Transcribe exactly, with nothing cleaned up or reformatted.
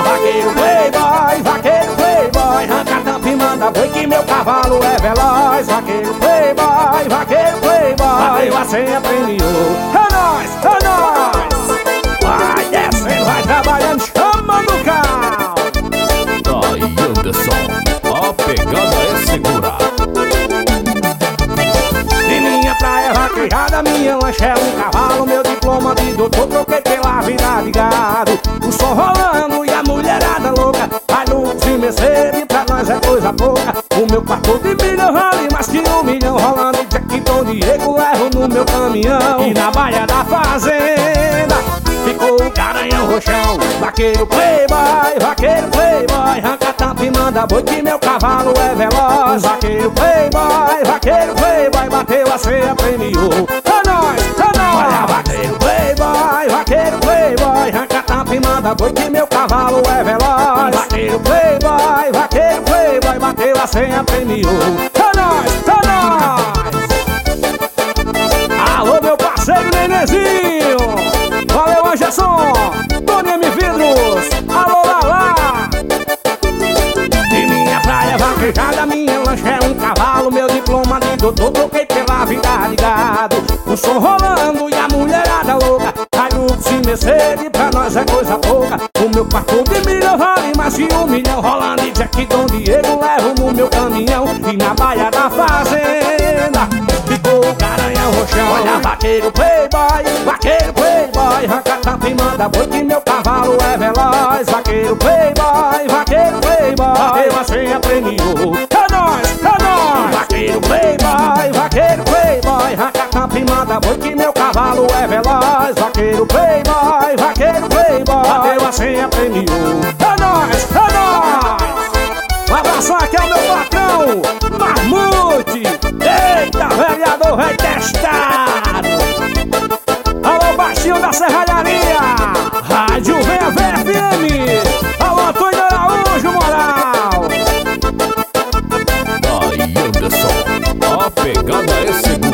vaqueiro playboy, vaqueiro playboy, arranca a tampa e manda boi que meu cavalo é veloz. Vaqueiro playboy, vaqueiro playboy, bateu a senha, premiou. É nóis, é nóis. Vai descendo, vai trabalhando, chama no carro. Aí, Anderson, a pegada é segura. De minha praia vaquejada, minha lancha é um cavalo. Meu diploma de doutor troquei pela vida de gado. O som rolando e a mulherada louca. Vai Lux e Mercedes, pra nós é coisa pouca. O meu quarto de milhão vale mais que um milhão. Rolando Jack, Tom, Diego, levo no meu caminhão. E na baia da fazenda ficou o Garanhão Roxão. Vaqueiro playboy, vaqueiro playboy, arranca a tampa e manda boi que meu cavalo é veloz. Vaqueiro playboy, vaqueiro playboy, bateu a ceia, premiou. É nóis, é nóis. Olha, vaqueiro playboy, vaqueiro playboy, arranca a tampa e manda boi que meu cavalo é veloz. Vaqueiro playboy, vaqueiro playboy, bateu a ceia, premiou. É nóis, é nóis. Alô, meu parceiro Nenezinho. Valeu, Anderson, Tony M Vidros, alô, Lala. De minha praia vaquejada, minha lancha é um cavalo. Meu diploma de doutor troquei pela vida de gado. O som rolando e a mulherada louca. Vai Lux e Mercedes, pra nós é coisa pouca. O meu quarto de milhão vale mais que um milhão. Rolando e Jack, Dom, Diego, levo no meu caminhão. E na baia da fazenda ficou o Garanhão Roxão. Olha, vaqueiro playboy, vaqueiro playboy, arranca a tampa e manda boi que meu cavalo é veloz. Vaqueiro playboy, vaqueiro playboy, bateu a senha, premiou. É nóis, é nóis. Vaqueiro playboy, vaqueiro playboy, arranca a tampa e manda boi que meu cavalo é veloz. Vaqueiro playboy, vaqueiro playboy, bateu a senha, premiou. É nóis, é nóis. Um abraço aqui ao meu patrão, Marmute. Eita, vereador, vai testado. Alô, baixinho da Serralharia, Rádio V A V F M. Alô, Antônio Araújo Moral. Aí, Anderson, a pegada é segura.